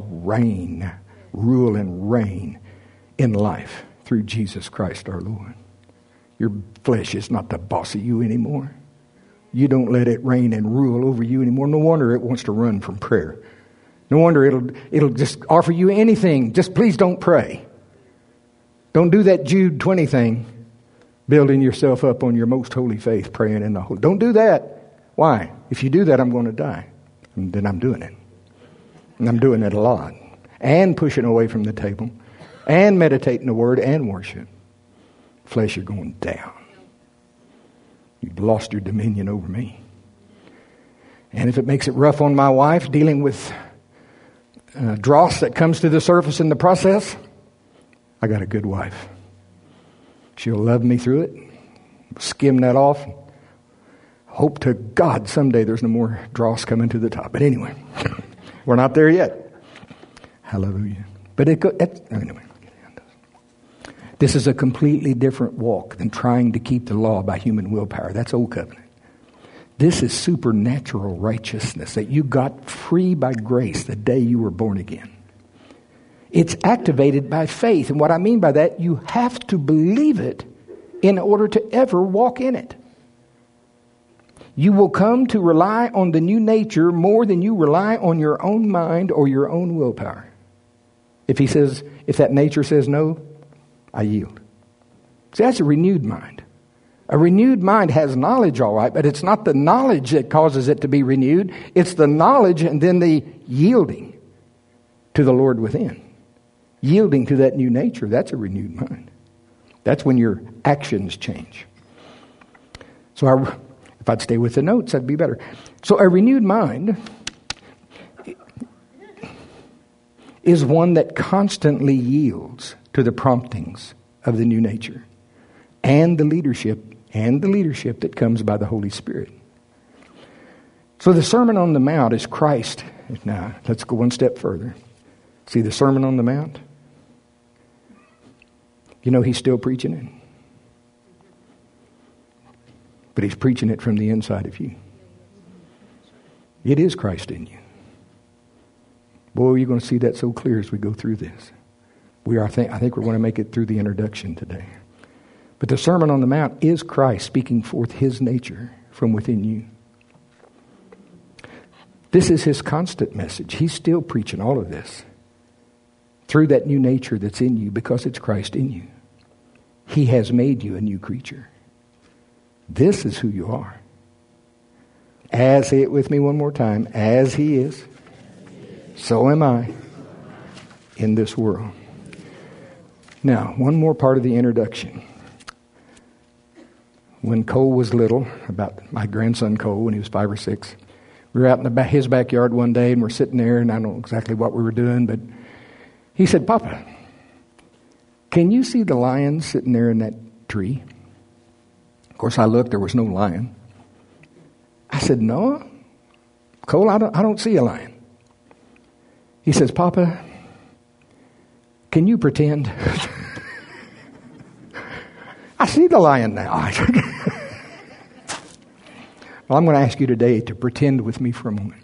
A: rule and reign in life through Jesus Christ our Lord. Your flesh is not the boss of you anymore. You don't let it reign and rule over you anymore. No wonder it wants to run from prayer. No wonder it'll just offer you anything. Just please don't pray. Don't do that Jude 20 thing, building yourself up on your most holy faith, praying in the Holy. Don't do that. Why? If you do that, I'm going to die. And then I'm doing it. And I'm doing it a lot. And pushing away from the table. And meditating the Word and worship. Flesh, you're going down. You've lost your dominion over me. And if it makes it rough on my wife, dealing with dross that comes to the surface in the process, I got a good wife. She'll love me through it. Skim that off. Hope to God someday there's no more dross coming to the top. But anyway, we're not there yet. Hallelujah. But anyway. This is a completely different walk than trying to keep the law by human willpower. That's old covenant. This is supernatural righteousness that you got free by grace the day you were born again. It's activated by faith. And what I mean by that, you have to believe it in order to ever walk in it. You will come to rely on the new nature more than you rely on your own mind or your own willpower. If that nature says no, I yield. See, that's a renewed mind. A renewed mind has knowledge, all right, but it's not the knowledge that causes it to be renewed. It's the knowledge and then the yielding to the Lord within. Yielding to that new nature, that's a renewed mind. That's when your actions change. So if I'd stay with the notes, that'd be better. So a renewed mind is one that constantly yields to the promptings of the new nature and the leadership that comes by the Holy Spirit. So the Sermon on the Mount is Christ. Now, let's go one step further. See the Sermon on the Mount? You know, he's still preaching it. But he's preaching it from the inside of you. It is Christ in you. Boy, you're going to see that so clear as we go through this. I think we're going to make it through the introduction today. But the Sermon on the Mount is Christ speaking forth his nature from within you. This is his constant message. He's still preaching all of this through that new nature that's in you because it's Christ in you. He has made you a new creature. This is who you are. Say it with me one more time. As he is, so am I in this world. Now, one more part of the introduction. When Cole was little, about my grandson Cole, when he was 5 or 6, we were out in his backyard one day, and we're sitting there, and I don't know exactly what we were doing, but he said, "Papa, can you see the lion sitting there in that tree?" Of course, I looked, there was no lion. I said, "No, Cole, I don't see a lion." He says, "Papa, can you pretend?" I see the lion now. Well, I'm going to ask you today to pretend with me for a moment.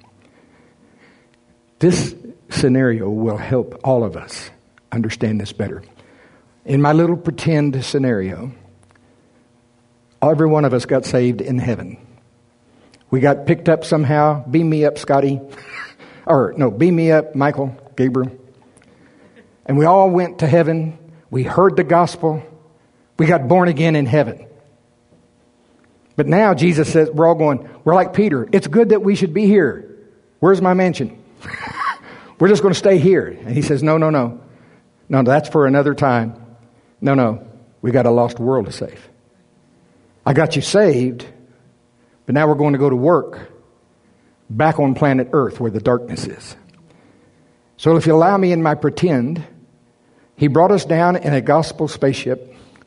A: This scenario will help all of us understand this better. In my little pretend scenario, every one of us got saved in heaven. We got picked up somehow. Beam me up, Scotty. Beam me up, Michael, Gabriel. And we all went to heaven. We heard the gospel. We got born again in heaven. But now Jesus says, we're like Peter. It's good that we should be here. Where's my mansion? We're just going to stay here. And he says, no. No, that's for another time. No. We got a lost world to save. I got you saved, but now we're going to go to work back on planet Earth where the darkness is. So if you allow me in my pretend, he brought us down in a gospel spaceship.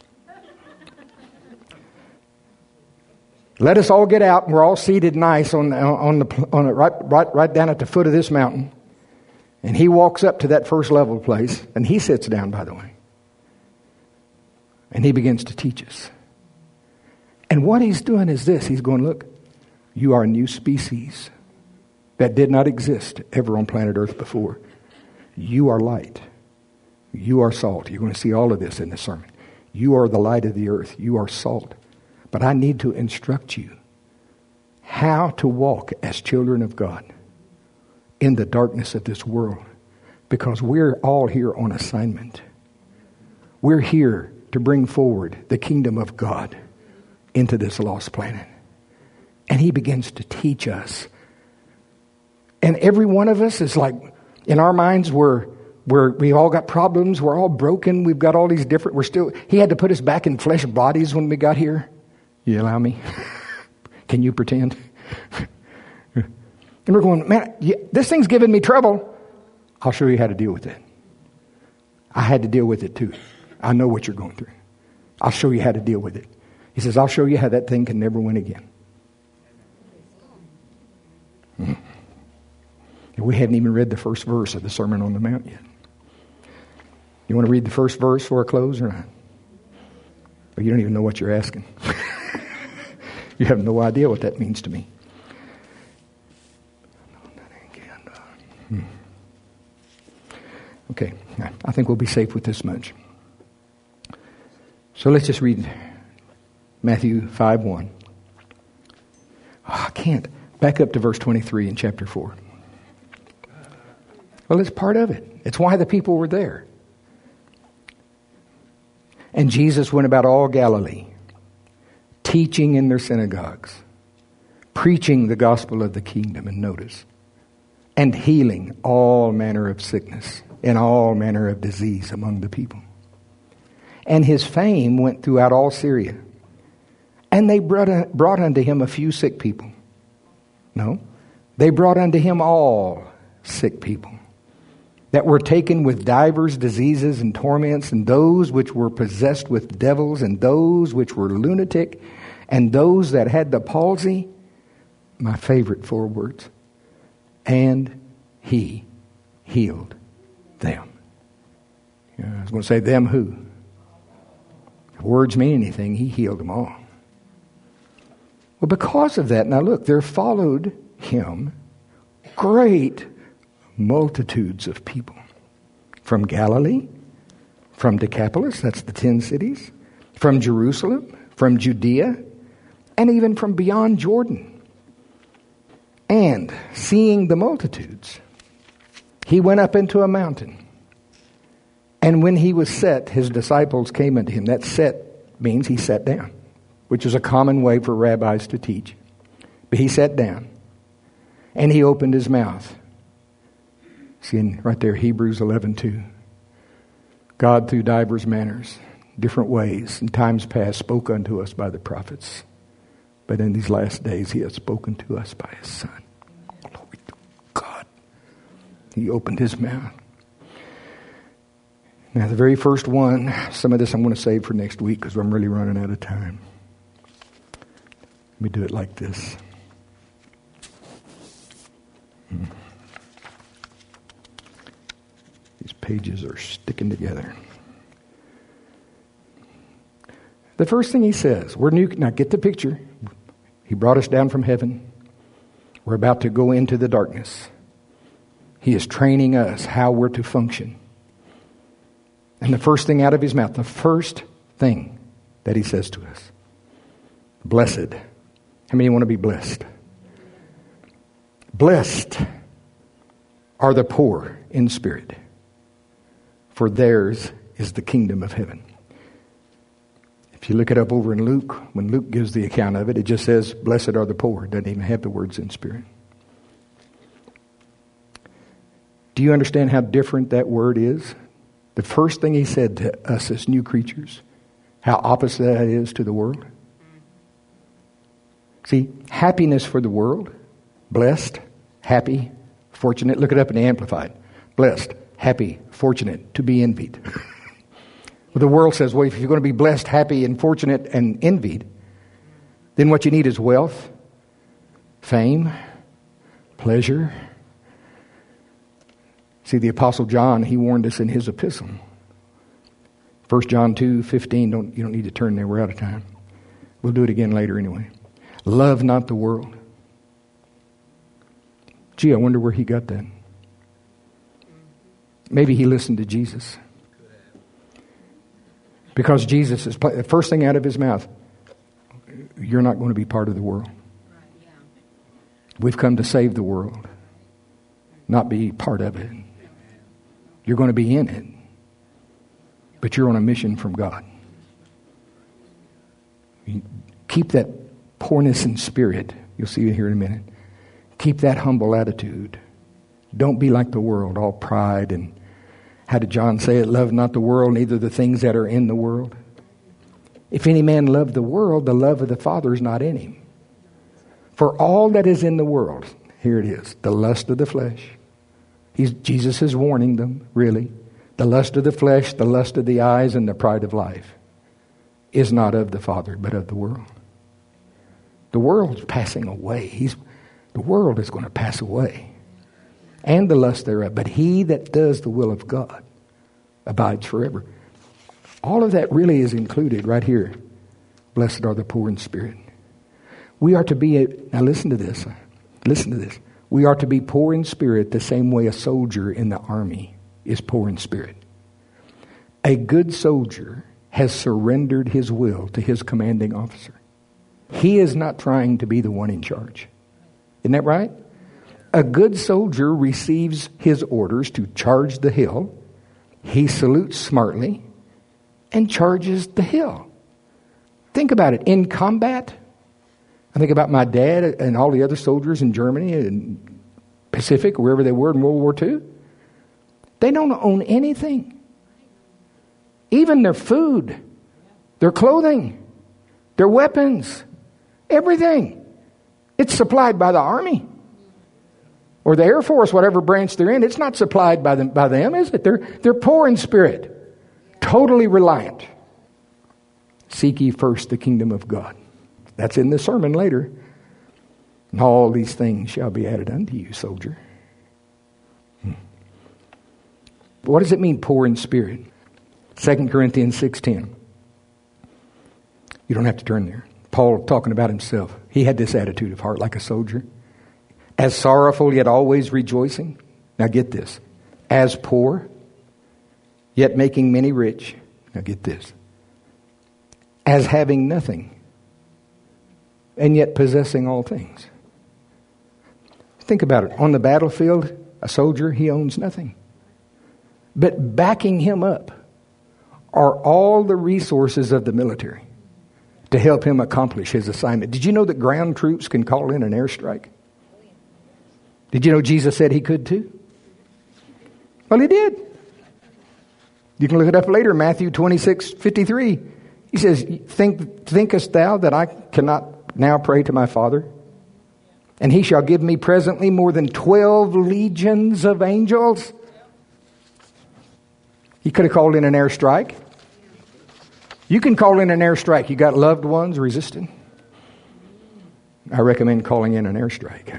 A: Let us all get out, and we're all seated nice on right down at the foot of this mountain. And he walks up to that first level place, and he sits down, by the way. And he begins to teach us. And what he's doing is this. He's going, look, you are a new species that did not exist ever on planet Earth before. You are light. You are salt. You're going to see all of this in this sermon. You are the light of the earth. You are salt. But I need to instruct you how to walk as children of God in the darkness of this world, because we're all here on assignment. We're here to bring forward the kingdom of God into this lost planet. And he begins to teach us. And every one of us is like, in our minds, we all got problems. We're all broken. We've got all these different, he had to put us back in flesh bodies when we got here. You allow me? Can you pretend? And we're going, man, this thing's giving me trouble. I'll show you how to deal with it. I had to deal with it too. I know what you're going through. I'll show you how to deal with it. He says, I'll show you how that thing can never win again. We hadn't even read the first verse of the Sermon on the Mount yet. You want to read the first verse for a close or not? But you don't even know what you're asking. You have no idea what that means to me. Okay, I think we'll be safe with this much. So let's just read Matthew 5:1. I can't. Back up to verse 23 in chapter 4. Well, it's part of it. It's why the people were there. And Jesus went about all Galilee, teaching in their synagogues, preaching the gospel of the kingdom, and notice, and healing all manner of sickness and all manner of disease among the people. And his fame went throughout all Syria. And they brought unto him a few sick people. No, they brought unto him all sick people that were taken with divers diseases and torments, and those which were possessed with devils, and those which were lunatic, and those that had the palsy. My favorite 4 words. And he healed them. I was going to say them who? If words mean anything, he healed them all. Well, because of that, now look, there followed him great multitudes of people from Galilee, from Decapolis, that's the 10 cities, from Jerusalem, from Judea, and even from beyond Jordan. And seeing the multitudes, he went up into a mountain. And when he was set, his disciples came unto him. That set means he sat down, which is a common way for rabbis to teach. But he sat down, and he opened his mouth. See right there, Hebrews 11:2. God through divers manners, different ways, in times past spoke unto us by the prophets. But in these last days he has spoken to us by his Son. Glory to God. He opened his mouth. Now the very first one, some of this I'm going to save for next week because I'm really running out of time. Let me do it like this. These pages are sticking together. The first thing he says, we're new. Now get the picture. He brought us down from heaven. We're about to go into the darkness. He is training us how we're to function. And the first thing out of his mouth, the first thing that he says to us, blessed. How many want to be blessed? Blessed are the poor in spirit, for theirs is the kingdom of heaven. If you look it up over in Luke, when Luke gives the account of it, it just says, blessed are the poor. It doesn't even have the words in spirit. Do you understand how different that word is? The first thing he said to us as new creatures, how opposite that is to the world. See, happiness for the world, blessed, happy, fortunate. Look it up in the Amplified. Blessed, happy, fortunate, to be envied. Well, the world says, well, if you're going to be blessed, happy, and fortunate, and envied, then what you need is wealth, fame, pleasure. See, the Apostle John, he warned us in his epistle. 1 John 2:15, you don't need to turn there, we're out of time. We'll do it again later anyway. Love not the world. Gee, I wonder where he got that. Maybe he listened to Jesus. Because Jesus is, the first thing out of his mouth, you're not going to be part of the world. We've come to save the world, not be part of it. You're going to be in it, but you're on a mission from God. Keep that poorness in spirit. You'll see it here in a minute. Keep that humble attitude. Don't be like the world, all pride and, how did John say it? Love not the world, neither the things that are in the world. If any man love the world, the love of the Father is not in him. For all that is in the world, here it is, the lust of the flesh. Jesus is warning them, really. The lust of the flesh, the lust of the eyes, and the pride of life is not of the Father, but of the world. The world's passing away. The world is going to pass away. And the lust thereof. But he that does the will of God abides forever. All of that really is included right here. Blessed are the poor in spirit. We are to be, now listen to this. Listen to this. We are to be poor in spirit the same way a soldier in the army is poor in spirit. A good soldier has surrendered his will to his commanding officer. He is not trying to be the one in charge. Isn't that right? A good soldier receives his orders to charge the hill. He salutes smartly and charges the hill. Think about it. In combat, I think about my dad and all the other soldiers in Germany and Pacific, wherever they were in World War II. They don't own anything. Even their food, their clothing, their weapons, everything. It's supplied by the army. Or the Air Force, whatever branch they're in, it's not supplied by them, is it? They're poor in spirit, totally reliant. Seek ye first the kingdom of God. That's in the sermon later. And all these things shall be added unto you, soldier. What does it mean, poor in spirit? 2 Corinthians 6:10. You don't have to turn there. Paul talking about himself. He had this attitude of heart like a soldier. As sorrowful, yet always rejoicing. Now get this. As poor, yet making many rich. Now get this. As having nothing, and yet possessing all things. Think about it. On the battlefield, a soldier, he owns nothing. But backing him up are all the resources of the military to help him accomplish his assignment. Did you know that ground troops can call in an airstrike? Did you know Jesus said he could too? Well, he did. You can look it up later, Matthew 26:53. He says, thinkest thou that I cannot now pray to my Father? And he shall give me presently more than 12 legions of angels? He could have called in an airstrike. You can call in an airstrike. You got loved ones resisting? I recommend calling in an airstrike.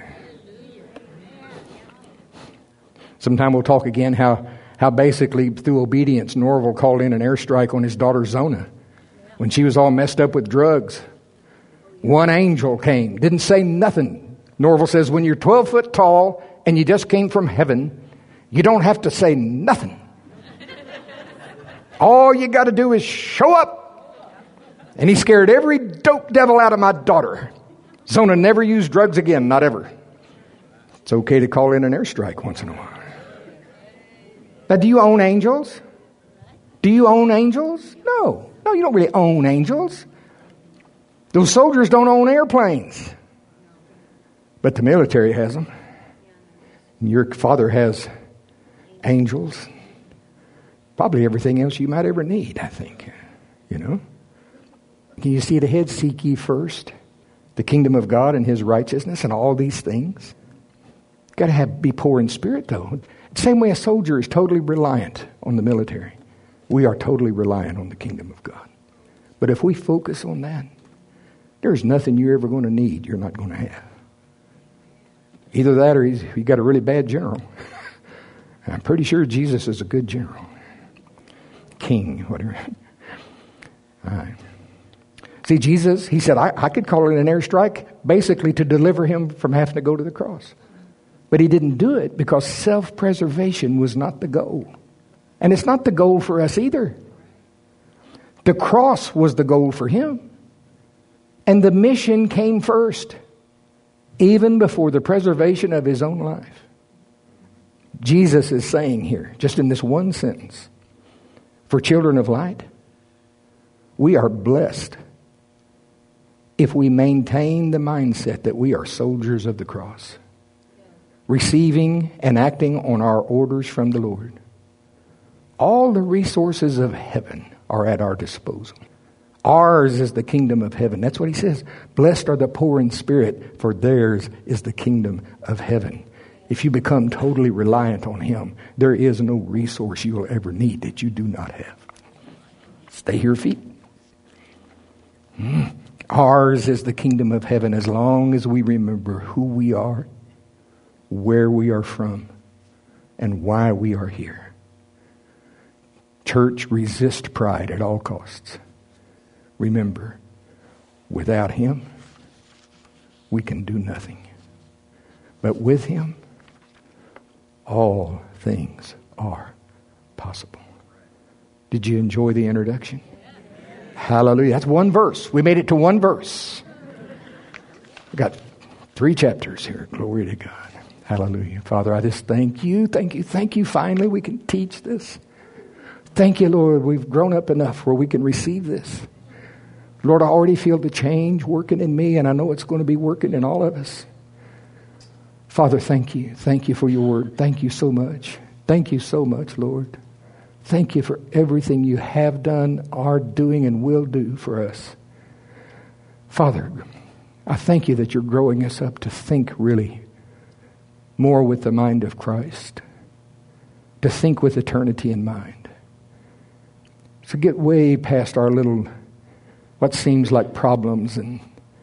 A: Sometime we'll talk again how basically through obedience Norval called in an airstrike on his daughter Zona when she was all messed up with drugs. One angel came, didn't say nothing. Norval says when you're 12 foot tall and you just came from heaven, you don't have to say nothing. All you got to do is show up. And he scared every dope devil out of my daughter. Zona never used drugs again, not ever. It's okay to call in an airstrike once in a while. Now, do you own angels? Do you own angels? No. No, you don't really own angels. Those soldiers don't own airplanes. But the military has them. And your Father has angels. Probably everything else you might ever need, I think. You know? Can you see it ahead? Seek ye first the kingdom of God and his righteousness and all these things. Got to be poor in spirit, though. The same way a soldier is totally reliant on the military. We are totally reliant on the kingdom of God. But if we focus on that, there's nothing you're ever going to need you're not going to have. Either that or you got a really bad general. I'm pretty sure Jesus is a good general. King, whatever. All right. See, Jesus, he said, I could call it an airstrike basically to deliver him from having to go to the cross. But he didn't do it because self-preservation was not the goal. And it's not the goal for us either. The cross was the goal for him. And the mission came first, even before the preservation of his own life. Jesus is saying here, just in this one sentence, for children of light, we are blessed if we maintain the mindset that we are soldiers of the cross, receiving and acting on our orders from the Lord. All the resources of heaven are at our disposal. Ours is the kingdom of heaven. That's what he says. Blessed are the poor in spirit, for theirs is the kingdom of heaven. If you become totally reliant on him, there is no resource you will ever need that you do not have. Stay here, feet. Ours is the kingdom of heaven as long as we remember who we are, where we are from, and why we are here. Church, resist pride at all costs. Remember, without him, we can do nothing. But with him, all things are possible. Did you enjoy the introduction? Hallelujah. That's one verse. We made it to one verse. We got 3 chapters here. Glory to God. Hallelujah. Father, I just thank you. Finally, we can teach this. Thank you, Lord. We've grown up enough where we can receive this. Lord, I already feel the change working in me, and I know it's going to be working in all of us. Father, thank you. Thank you for your word. Thank you so much. Thank you so much, Lord. Thank you for everything you have done, are doing, and will do for us. Father, I thank you that you're growing us up to think really more with the mind of Christ, to think with eternity in mind. So get way past our little, what seems like problems and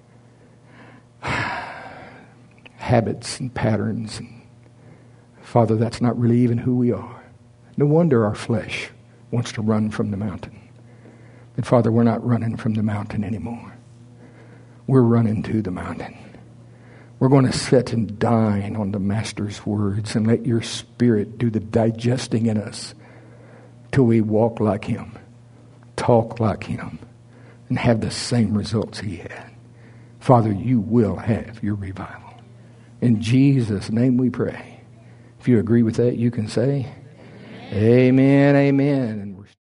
A: habits and patterns. And Father, that's not really even who we are. No wonder our flesh wants to run from the mountain. But Father, we're not running from the mountain anymore. We're running to the mountain. We're going to sit and dine on the Master's words and let your Spirit do the digesting in us till we walk like Him, talk like Him, and have the same results He had. Father, you will have your revival. In Jesus' name we pray. If you agree with that, you can say, Amen, amen.